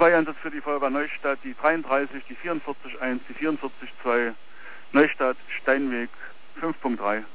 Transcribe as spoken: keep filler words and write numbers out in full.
zwei Einsatz für die Feuerwehr Neustadt, die dreiunddreißig, die vierundvierzig eins, die vierundvierzig zwei, Neustadt, Steinweg fünf Punkt drei.